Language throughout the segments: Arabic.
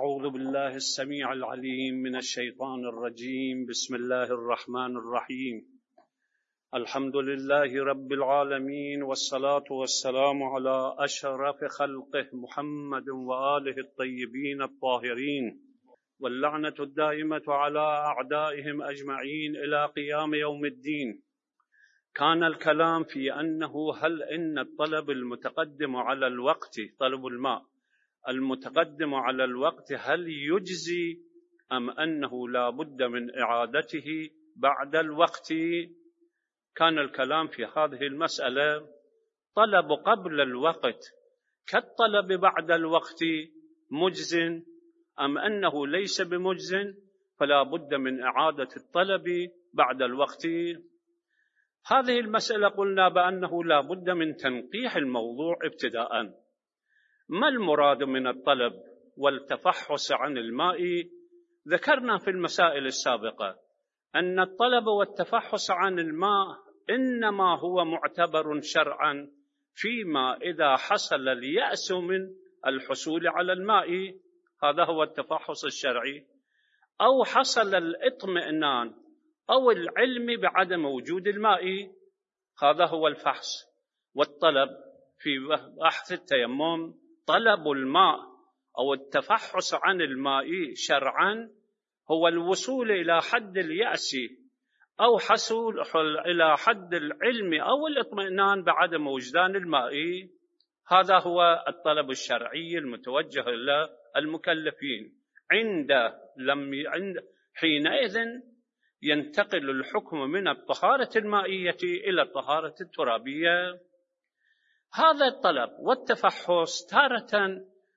أعوذ بالله السميع العليم من الشيطان الرجيم. بسم الله الرحمن الرحيم. الحمد لله رب العالمين، والصلاة والسلام على أشرف خلقه محمد وآله الطيبين الطاهرين، واللعنة الدائمة على أعدائهم أجمعين إلى قيام يوم الدين. كان الكلام في أنه هل إن الطلب المتقدم على الوقت، طلب الماء المتقدم على الوقت، هل يجزي أم أنه لا بد من إعادته بعد الوقت؟ كان الكلام في هذه المسألة: طلب قبل الوقت كالطلب بعد الوقت مجز أم أنه ليس بمجز فلا بد من إعادة الطلب بعد الوقت؟ هذه المسألة قلنا بأنه لا بد من تنقيح الموضوع ابتداءً. ما المراد من الطلب والتفحص عن الماء؟ ذكرنا في المسائل السابقة أن الطلب والتفحص عن الماء إنما هو معتبر شرعا فيما إذا حصل اليأس من الحصول على الماء، هذا هو التفحص الشرعي، أو حصل الاطمئنان أو العلم بعدم وجود الماء، هذا هو الفحص. والطلب في بحث التيمم طلب الماء أو التفحص عن الماء شرعا هو الوصول إلى حد اليأس أو حصول إلى حد العلم أو الاطمئنان بعدم وجدان الماء. هذا هو الطلب الشرعي المتوجه إلى المكلفين. حينئذ ينتقل الحكم من الطهارة المائية إلى الطهارة الترابية. هذا الطلب والتفحص تارة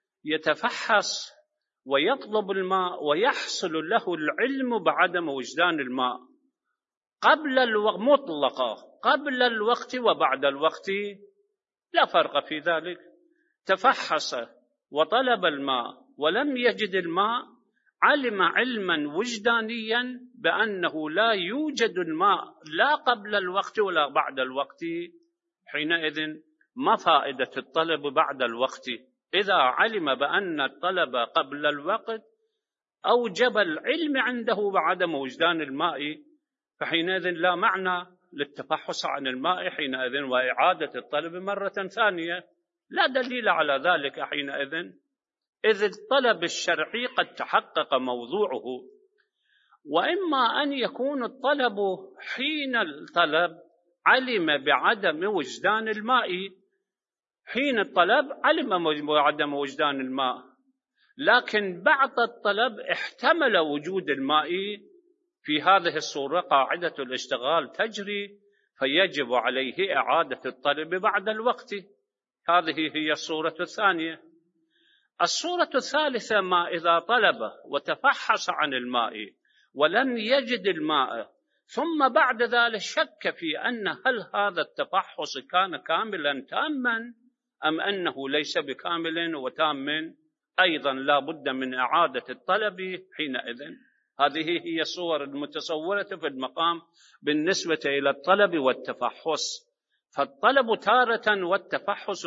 يتفحص ويطلب الماء ويحصل له العلم بعدم وجدان الماء قبل الوقت مطلقة، قبل الوقت وبعد الوقت لا فرق في ذلك. تفحص وطلب الماء ولم يجد الماء، علم علما وجدانيا بأنه لا يوجد الماء لا قبل الوقت ولا بعد الوقت. حينئذ ما فائدة الطلب بعد الوقت؟ إذا علم بأن الطلب قبل الوقت أوجب العلم عنده بعدم وجدان الماء، فحينئذ لا معنى للتفحص عن الماء حينئذ وإعادة الطلب مرة ثانية، لا دليل على ذلك حينئذ، إذ الطلب الشرعي قد تحقق موضوعه. وإما أن يكون الطلب حين الطلب علم بعدم وجدان الماء، حين الطلب علم بعدم وجدان الماء، لكن بعد الطلب احتمل وجود الماء، في هذه الصورة قاعدة الاشتغال تجري، فيجب عليه إعادة الطلب بعد الوقت. هذه هي الصورة الثانية. الصورة الثالثة: ما إذا طلب وتفحص عن الماء ولم يجد الماء، ثم بعد ذلك شك في أن هل هذا التفحص كان كاملا تاما أم أنه ليس بكامل وتام، أيضا لا بد من إعادة الطلب حينئذ. هذه هي الصور المتصورة في المقام بالنسبة إلى الطلب والتفحص. فالطلب تارة والتفحص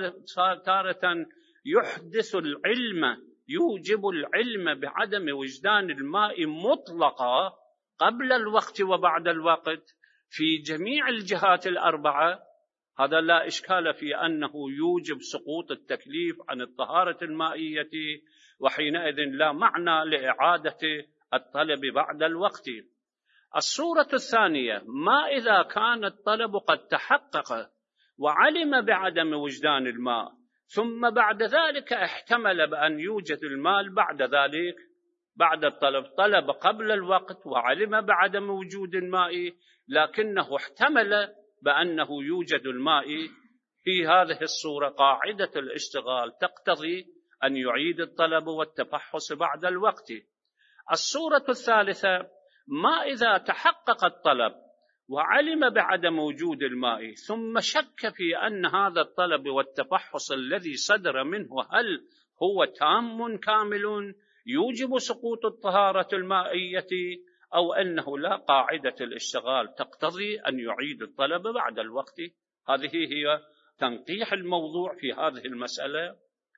تارة يحدث العلم، يوجب العلم بعدم وجدان الماء مطلقا قبل الوقت وبعد الوقت في جميع الجهات الأربعة. هذا لا إشكال في أنه يوجب سقوط التكليف عن الطهارة المائية، وحينئذ لا معنى لإعادة الطلب بعد الوقت. الصورة الثانية: ما إذا كان الطلب قد تحقق وعلم بعدم وجدان الماء، ثم بعد ذلك احتمل بأن يوجد الماء بعد ذلك، بعد الطلب طلب قبل الوقت وعلم بعدم وجود الماء، لكنه احتمل بأنه يوجد الماء. في هذه الصورة قاعدة الاشتغال تقتضي أن يعيد الطلب والتفحص بعد الوقت. الصورة الثالثة: ما إذا تحقق الطلب وعلم بعدم وجود الماء، ثم شك في أن هذا الطلب والتفحص الذي صدر منه هل هو تام كامل يوجب سقوط الطهارة المائية، أو أنه لا، قاعدة الاشتغال تقتضي أن يعيد الطلب بعد الوقت. هذه هي تنقيح الموضوع في هذه المسألة.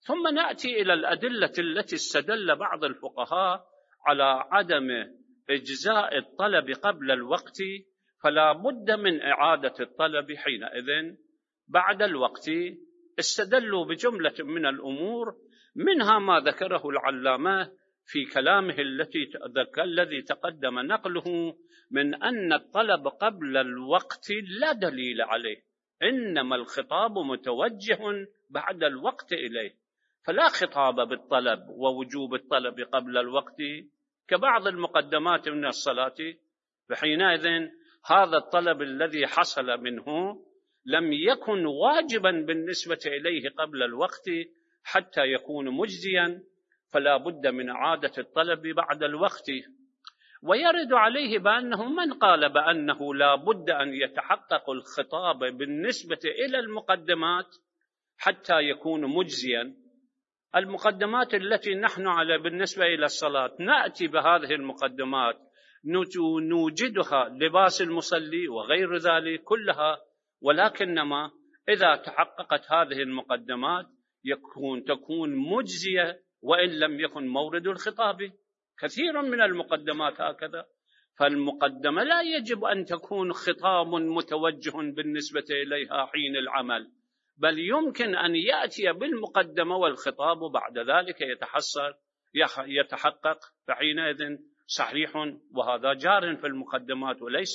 ثم نأتي إلى الأدلة التي استدل بعض الفقهاء على عدم إجزاء الطلب قبل الوقت، فلا بد من إعادة الطلب حينئذ بعد الوقت. استدلوا بجملة من الأمور، منها ما ذكره العلامة في كلامه الذي تقدم نقله من أن الطلب قبل الوقت لا دليل عليه، إنما الخطاب متوجه بعد الوقت إليه، فلا خطاب بالطلب ووجوب الطلب قبل الوقت كبعض المقدمات من الصلاة. فحينئذ هذا الطلب الذي حصل منه لم يكن واجبا بالنسبة إليه قبل الوقت حتى يكون مجزيا، فلا بد من إعادة الطلب بعد الوقت. ويرد عليه بأنه من قال بأنه لا بد أن يتحقق الخطاب بالنسبة إلى المقدمات حتى يكون مجزيا. المقدمات التي نحن على بالنسبة إلى الصلاة نأتي بهذه المقدمات نوجدها، لباس المصلي وغير ذلك كلها، ولكنما إذا تحققت هذه المقدمات تكون مجزية وإن لم يكن مورد الخطاب. كثير من المقدمات هكذا، فالمقدمة لا يجب أن تكون خطاب متوجه بالنسبة إليها حين العمل، بل يمكن أن يأتي بالمقدمة والخطاب بعد ذلك يتحقق، فحينئذ صحيح، وهذا جار في المقدمات وليس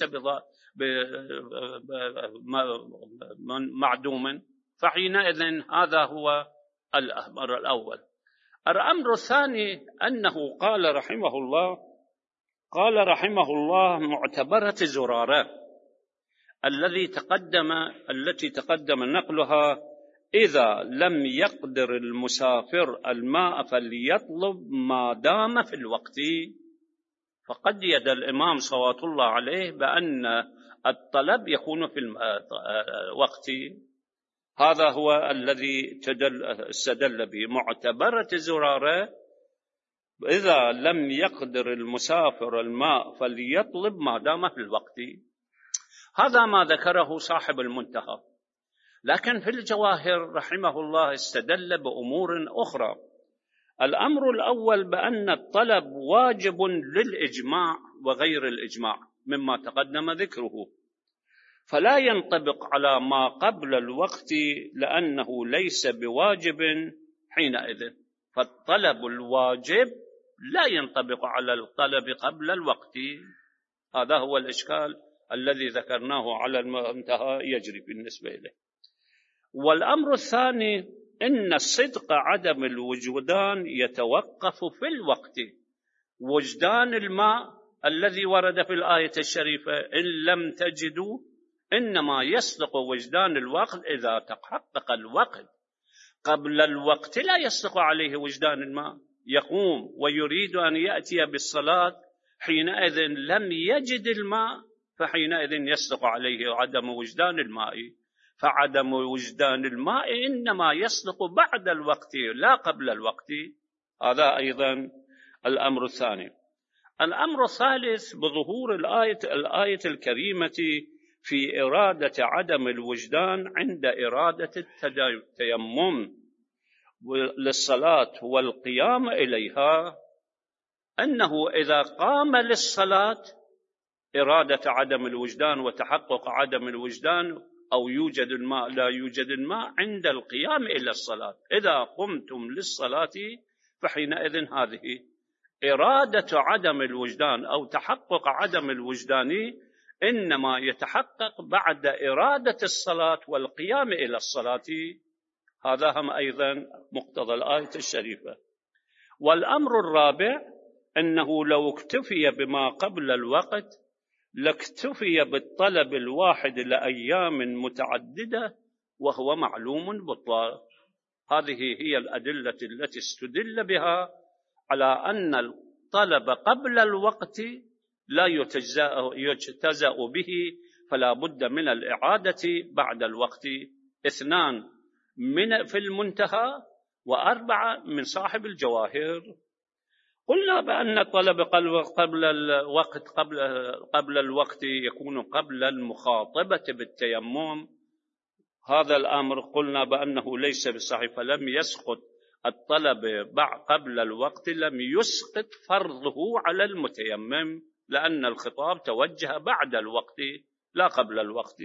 معدوما. فحينئذ هذا هو الأمر الأول. الأمر الثاني أنه قال رحمه الله معتبرة زرارة التي تقدم نقلها: إذا لم يقدر المسافر الماء فليطلب ما دام في الوقت. فقد يد الإمام صلوات الله عليه بأن الطلب يكون في الوقت. هذا هو الذي استدل به معتبرة زرارة: إذا لم يقدر المسافر الماء فليطلب ما دام في الوقت. هذا ما ذكره صاحب المنتهى، لكن في الجواهر رحمه الله استدل بأمور أخرى. الأمر الأول بأن الطلب واجب للإجماع وغير الإجماع مما تقدم ذكره، فلا ينطبق على ما قبل الوقت لأنه ليس بواجب حينئذ. فالطلب الواجب لا ينطبق على الطلب قبل الوقت. هذا هو الإشكال الذي ذكرناه على المنتهى يجري بالنسبة إليه. والأمر الثاني إن الصدق عدم الوجدان يتوقف في الوقت. وجدان الماء الذي ورد في الآية الشريفة إن لم تجدوا، إنما يصدق وجدان الوقت إذا تحقق الوقت. قبل الوقت لا يصدق عليه وجدان الماء، يقوم ويريد أن يأتي بالصلاة، حينئذ لم يجد الماء، فحينئذ يصدق عليه عدم وجدان الماء. فعدم وجدان الماء إنما يصدق بعد الوقت لا قبل الوقت. هذا أيضا الأمر الثاني. الأمر الثالث بظهور الآية الكريمة في إرادة عدم الوجدان عند إرادة التيمم للصلاة والقيام إليها، أنه إذا قام للصلاة إرادة عدم الوجدان وتحقق عدم الوجدان أو يوجد الماء لا يوجد الماء عند القيام إلى الصلاة. إذا قمتم للصلاة فحينئذ هذه إرادة عدم الوجدان أو تحقق عدم الوجدان إنما يتحقق بعد إرادة الصلاة والقيام إلى الصلاة. هذا هم أيضا مقتضى الآية الشريفة. والأمر الرابع أنه لو اكتفي بما قبل الوقت لاكتفي بالطلب الواحد لأيام متعددة وهو معلوم بالطلب. هذه هي الأدلة التي استدل بها على أن الطلب قبل الوقت لا يجتزأ به، فلا بد من الإعادة بعد الوقت. 2 في المنتهى و4 من صاحب الجواهر. قلنا بأن الطلب قبل الوقت يكون قبل المخاطبة بالتيمم. هذا الأمر قلنا بأنه ليس بصحيح، فلم يسقط الطلب قبل الوقت لم يسقط فرضه على المتيمم، لأن الخطاب توجه بعد الوقت لا قبل الوقت.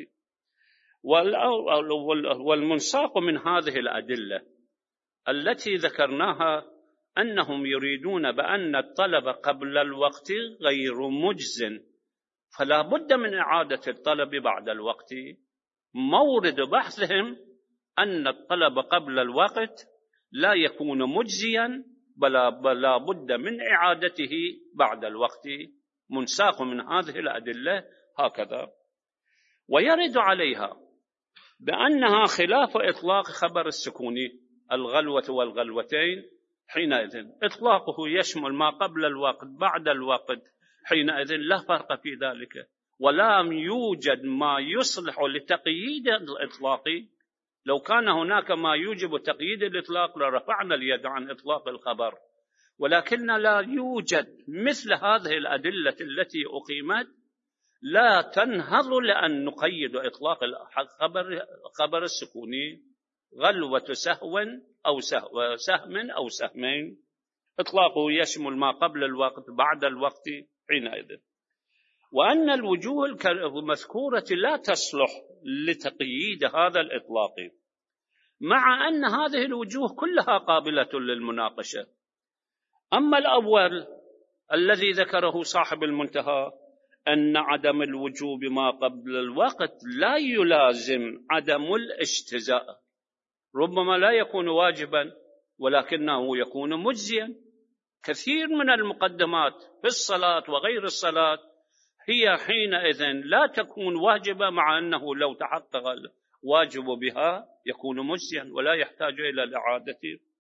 والمنساق من هذه الأدلة التي ذكرناها أنهم يريدون بأن الطلب قبل الوقت غير مجز، فلا بد من إعادة الطلب بعد الوقت. مورد بحثهم أن الطلب قبل الوقت لا يكون مجزيا، بلا بد من إعادته بعد الوقت، منساق من هذه الأدلة هكذا. ويرد عليها بأنها خلاف إطلاق خبر السكون الغلوة والغلوتين، حينئذ إطلاقه يشمل ما قبل الوقت بعد الوقت، حينئذ لا فرق في ذلك، ولا يوجد ما يصلح لتقييد الإطلاق. لو كان هناك ما يوجب تقييد الإطلاق لرفعنا اليد عن إطلاق الخبر، ولكن لا يوجد مثل هذه الأدلة التي أقيمت لا تنهض لأن نقيد إطلاق خبر السكوني غلوة سهو أو سهم أو سهمين، إطلاقه يشمل ما قبل الوقت بعد الوقت حينئذ. وأن الوجوه المذكورة لا تصلح لتقييد هذا الإطلاق، مع أن هذه الوجوه كلها قابلة للمناقشة. أما الأول الذي ذكره صاحب المنتهى أن عدم الوجوب ما قبل الوقت لا يلازم عدم الاجتزاء، ربما لا يكون واجبا ولكنه يكون مجزيا. كثير من المقدمات في الصلاة وغير الصلاة هي حينئذ لا تكون واجبة، مع أنه لو تحقق الواجب بها يكون مجزيا ولا يحتاج إلى الإعادة.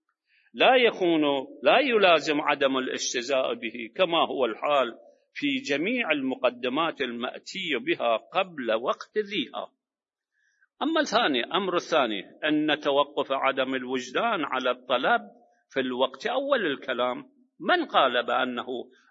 لا يلازم عدم الاجتزاء به كما هو الحال في جميع المقدمات المأتي بها قبل وقت ذيها. أما الأمر الثاني أن توقف عدم الوجدان على الطلب في الوقت أول الكلام. من قال بأنه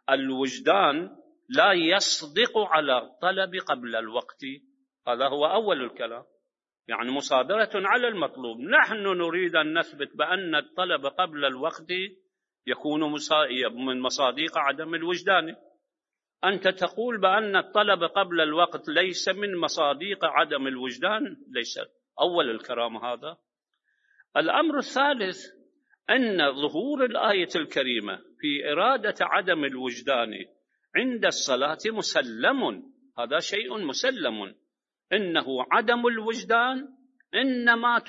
الوجدان لا يصدق على الطلب قبل الوقت؟ هذا هو أول الكلام، يعني مصادرة على المطلوب. نحن نريد أن نثبت بأن الطلب قبل الوقت يكون من مصادق عدم الوجدان. أنت تقول بأن الطلب قبل الوقت ليس من مصادق عدم الوجدان، ليس أول الكلام هذا. الأمر الثالث أن ظهور الآية الكريمة في إرادة عدم الوجدان عند الصلاة مسلم، هذا شيء مسلم، إنه عدم الوجدان إنما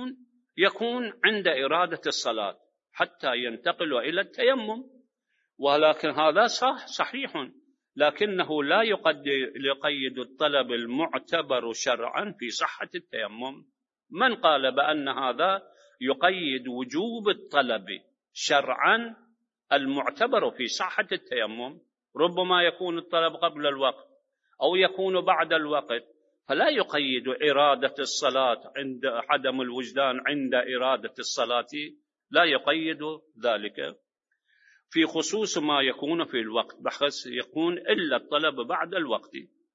يكون عند إرادة الصلاة حتى ينتقل إلى التيمم، ولكن هذا صحيح، لكنه لا يقيد الطلب المعتبر شرعا في صحة التيمم. من قال بأن هذا يقيد وجوب الطلب شرعا المعتبر في صحة التيمم؟ ربما يكون الطلب قبل الوقت أو يكون بعد الوقت، فلا يقيد إرادة الصلاة عند عدم الوجدان عند إرادة الصلاة، لا يقيد ذلك في خصوص ما يكون في الوقت، بحيث يكون إلا الطلب بعد الوقت.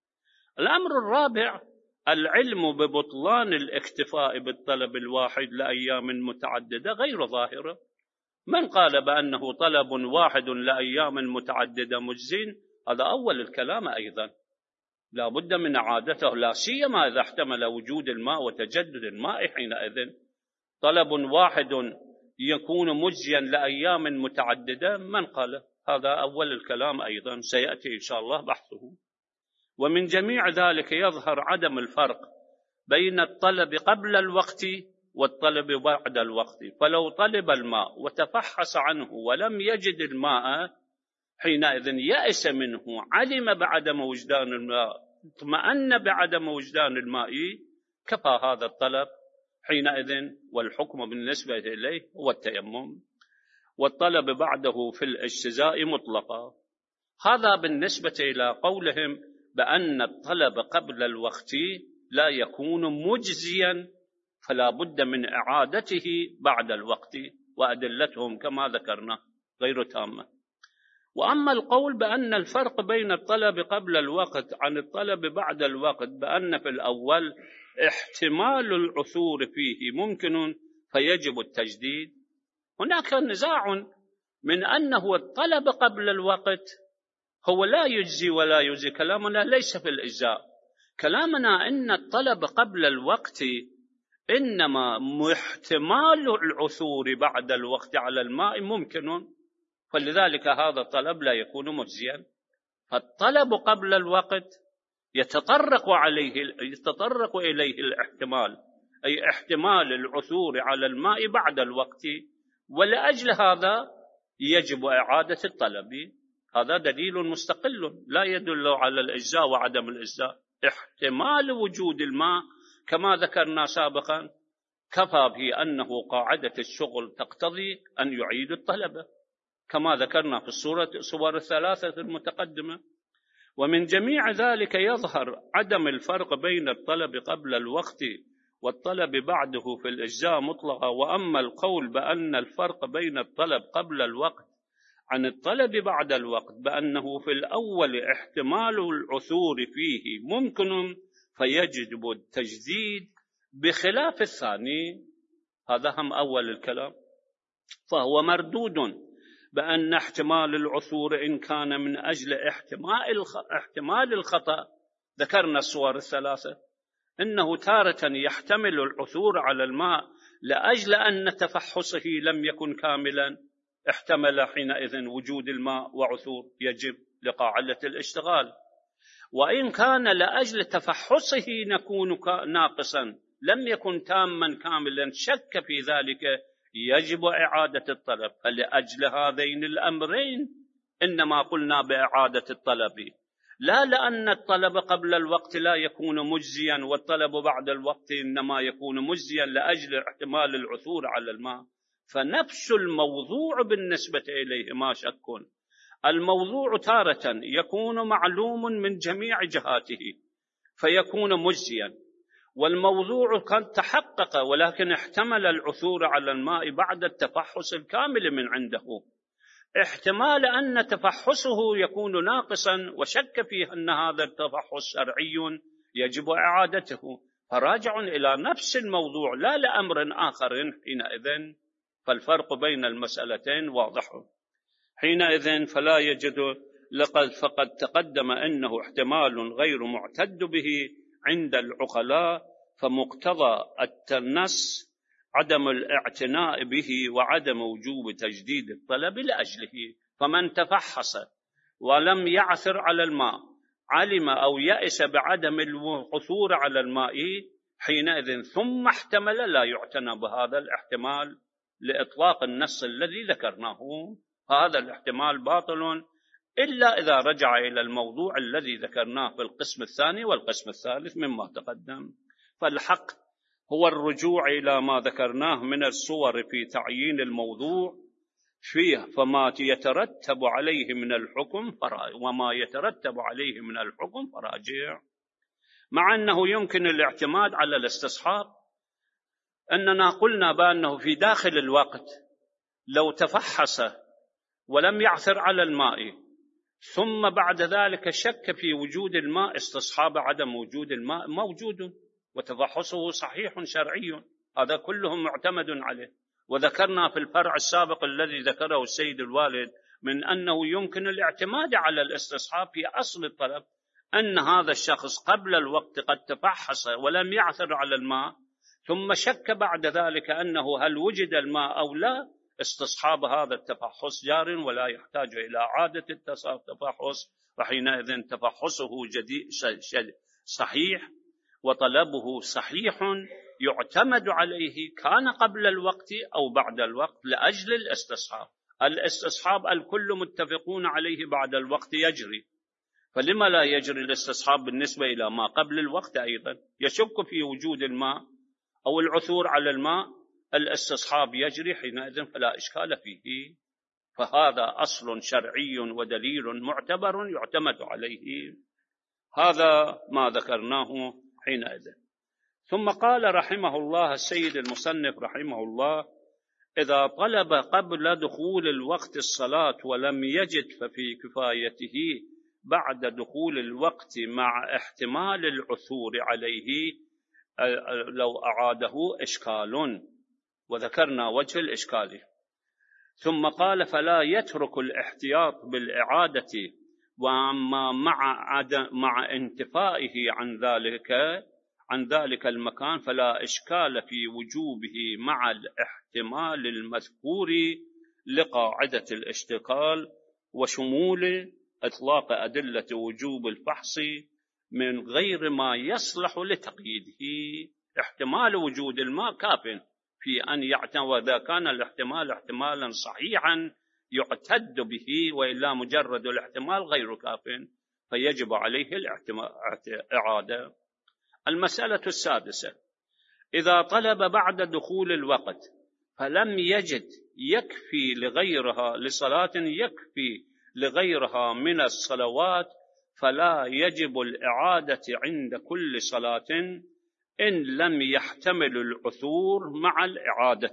الأمر الرابع العلم ببطلان الاكتفاء بالطلب الواحد لأيام متعددة غير ظاهرة. من قال بأنه طلب واحد لأيام متعددة مجزين؟ هذا أول الكلام أيضا، لا بد من إعادته، لا سيما إذا احتمل وجود الماء وتجدد الماء، حينئذ طلب واحد يكون مجزيا لأيام متعددة. من قال؟ هذا أول الكلام أيضا، سيأتي إن شاء الله بحثه. ومن جميع ذلك يظهر عدم الفرق بين الطلب قبل الوقت والطلب بعد الوقت. فلو طلب الماء وتفحص عنه ولم يجد الماء، حينئذ يأس منه، علم بعدم وجدان الماء، اطمأن بعدم وجدان الماء، كفى هذا الطلب حينئذ، والحكم بالنسبة إليه هو التيمم، والطلب بعده في الاجتزاء مطلقا. هذا بالنسبة إلى قولهم بأن الطلب قبل الوقت لا يكون مجزيا، فلا بد من إعادته بعد الوقت، وأدلتهم كما ذكرنا غير تامة. وأما القول بأن الفرق بين الطلب قبل الوقت عن الطلب بعد الوقت بأن في الأول احتمال العثور فيه ممكن فيجب التجديد، هناك نزاع من أنه الطلب قبل الوقت هو لا يجزي ولا يجزي. كلامنا ليس في الإجزاء، كلامنا أن الطلب قبل الوقت إنما احتمال العثور بعد الوقت على الماء ممكن، فلذلك هذا الطلب لا يكون مجزيا. فالطلب قبل الوقت يتطرق إليه الاحتمال، أي احتمال العثور على الماء بعد الوقت، ولأجل هذا يجب إعادة الطلب. هذا دليل مستقل لا يدل على الإجزاء وعدم الإجزاء. احتمال وجود الماء كما ذكرنا سابقا كفى به أنه قاعدة الشغل تقتضي أن يعيد الطلب كما ذكرنا في الصور الثلاثة المتقدمة. ومن جميع ذلك يظهر عدم الفرق بين الطلب قبل الوقت والطلب بعده في الإجزاء مطلقا. وأما القول بأن الفرق بين الطلب قبل الوقت عن الطلب بعد الوقت بأنه في الأول احتمال العثور فيه ممكن فيجب التجديد بخلاف الثاني، هذا هم أول الكلام، فهو مردود بأن احتمال العثور إن كان من أجل احتمال الخطأ، ذكرنا الصور الثلاثة، إنه تارة يحتمل العثور على الماء لأجل أن تفحصه لم يكن كاملا، احتمل حينئذ وجود الماء وعثور يجب لقاعدة الاشتغال. وإن كان لأجل تفحصه يكون ناقصا لم يكن تاما كاملا شك في ذلك يجب إعادة الطلب. فلأجل هذين الأمرين إنما قلنا بإعادة الطلب، لا لأن الطلب قبل الوقت لا يكون مجزيا والطلب بعد الوقت إنما يكون مجزيا لأجل احتمال العثور على الماء. فنفس الموضوع بالنسبة إليه ما شك، الموضوع تارة يكون معلوم من جميع جهاته فيكون مجزيا، والموضوع قد تحقق ولكن احتمل العثور على الماء بعد التفحص الكامل من عنده، احتمال أن تفحصه يكون ناقصا وشك فيه أن هذا التفحص شرعي يجب إعادته، فراجع إلى نفس الموضوع لا لأمر آخر. حينئذ فالفرق بين المسألتين واضح. حينئذ فلا يجد فقد تقدم أنه احتمال غير معتد به عند العقلاء، فمقتضى النص عدم الاعتناء به وعدم وجوب تجديد الطلب لأجله. فمن تفحص ولم يعثر على الماء علم أو يأس بعدم العثور على الماء حينئذ ثم احتمل لا يعتنى بهذا الاحتمال لإطلاق النص الذي ذكرناه، هذا الاحتمال باطل إلا إذا رجع إلى الموضوع الذي ذكرناه في القسم الثاني والقسم الثالث مما تقدم. فالحق هو الرجوع إلى ما ذكرناه من الصور في تعيين الموضوع فيه، فما يترتب عليه من الحكم وما يترتب عليه من الحكم فراجع. مع أنه يمكن الاعتماد على الاستصحاب، أننا قلنا بأنه في داخل الوقت لو تفحص ولم يعثر على الماء ثم بعد ذلك شك في وجود الماء استصحاب عدم وجود الماء موجود وتفحصه صحيح شرعي، هذا كله معتمد عليه. وذكرنا في الفرع السابق الذي ذكره السيد الوالد من أنه يمكن الاعتماد على الاستصحاب في أصل الطلب، أن هذا الشخص قبل الوقت قد تفحص ولم يعثر على الماء ثم شك بعد ذلك أنه هل وجد الماء أو لا، استصحاب هذا التفحص جار ولا يحتاج إلى إعادة التفحص، وحينئذ تفحصه صحيح وطلبه صحيح يعتمد عليه كان قبل الوقت أو بعد الوقت لأجل الاستصحاب. الاستصحاب الكل متفقون عليه بعد الوقت يجري، فلما لا يجري الاستصحاب بالنسبة إلى ما قبل الوقت أيضا؟ يشك في وجود الماء أو العثور على الماء، الاستصحاب يجري حينئذ فلا إشكال فيه. فهذا أصل شرعي ودليل معتبر يعتمد عليه، هذا ما ذكرناه حينئذ. ثم قال رحمه الله السيد المصنف رحمه الله: إذا طلب قبل دخول الوقت الصلاة ولم يجد ففي كفايته بعد دخول الوقت مع احتمال العثور عليه لو أعاده إشكال، وذكرنا وجه الإشكال. ثم قال فلا يترك الاحتياط بالإعادة، وأما مع انتفائه عن ذلك المكان فلا إشكال في وجوبه مع الاحتمال المذكور لقاعدة الاشتغال وشمول إطلاق أدلة وجوب الفحص من غير ما يصلح لتقييده. احتمال وجود الماء كاف في أن يعتمد، وإذا كان الاحتمال احتمالا صحيحا يعتد به، وإلا مجرد الاحتمال غير كاف فيجب عليه الإعادة. المسألة السادسة: إذا طلب بعد دخول الوقت فلم يجد يكفي لغيرها من الصلوات فلا يجب الإعادة عند كل صلاة إن لم يحتمل العثور مع الإعادة.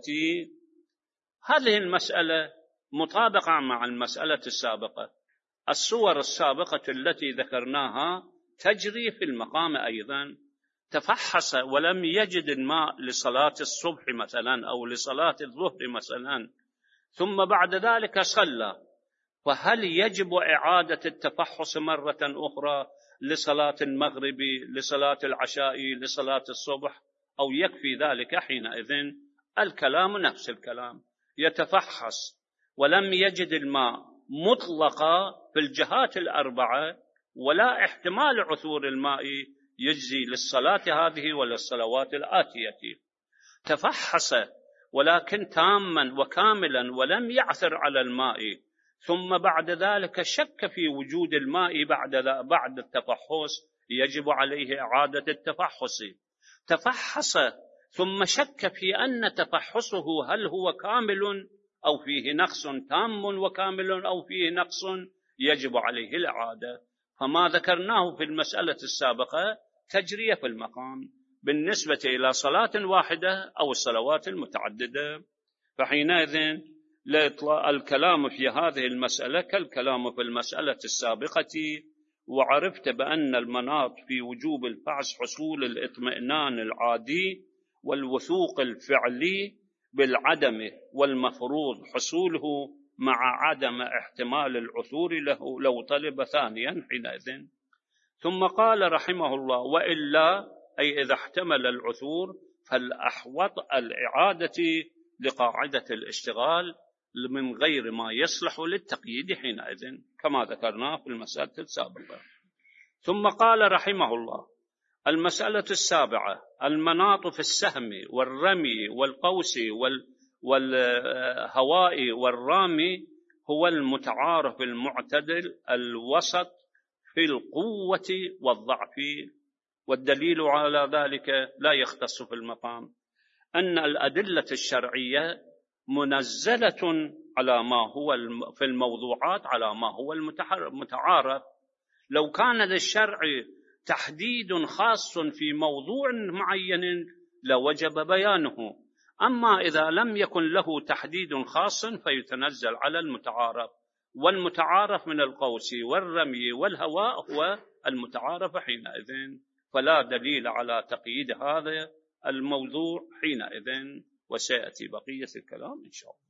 هذه المسألة مطابقة مع المسألة السابقة. الصور السابقة التي ذكرناها تجري في المقام أيضا. تفحص ولم يجد الماء لصلاة الصبح مثلا أو لصلاة الظهر مثلا، ثم بعد ذلك صلى، فهل يجب إعادة التفحص مرة أخرى لصلاة المغرب، لصلاة العشاء، لصلاة الصبح، أو يكفي ذلك حينئذ؟ الكلام نفس الكلام، يتفحص ولم يجد الماء مطلقا في الجهات الأربعة ولا احتمال عثور الماء يجزي للصلاة هذه ولا الصلوات الآتية. تفحص ولكن تاما وكاملا ولم يعثر على الماء، ثم بعد ذلك شك في وجود الماء بعد التفحص، يجب عليه إعادة التفحص. تفحص ثم شك في أن تفحصه هل هو كامل أو فيه نقص، تام وكامل أو فيه نقص، يجب عليه الإعادة. فما ذكرناه في المسألة السابقة تجري في المقام بالنسبة إلى صلاة واحدة أو الصلوات المتعددة. فحينئذ الكلام في هذه المسألة كالكلام في المسألة السابقة. وعرفت بأن المناط في وجوب الفحص حصول الاطمئنان العادي والوثوق الفعلي بالعدم، والمفروض حصوله مع عدم احتمال العثور له لو طلب ثانيا حينئذ. ثم قال رحمه الله: وإلا أي إذا احتمل العثور فالأحوط الإعادة لقاعدة الاشتغال من غير ما يصلح للتقييد حينئذ، كما ذكرناه في المسألة السابقة. ثم قال رحمه الله: المسألة السابعة: المناط في السهم والرمي والقوس والهواء والرامي هو المتعارف المعتدل الوسط في القوة والضعف. والدليل على ذلك لا يختص في المقام، أن الأدلة الشرعية منزلة على ما هو في الموضوعات على ما هو المتعارف. لو كان للشرع تحديد خاص في موضوع معين لوجب بيانه، أما إذا لم يكن له تحديد خاص فيتنزل على المتعارف، والمتعارف من القوس والرمي والهواء هو المتعارف حينئذ، فلا دليل على تقييد هذا الموضوع حينئذ. وسيأتي بقية الكلام إن شاء الله.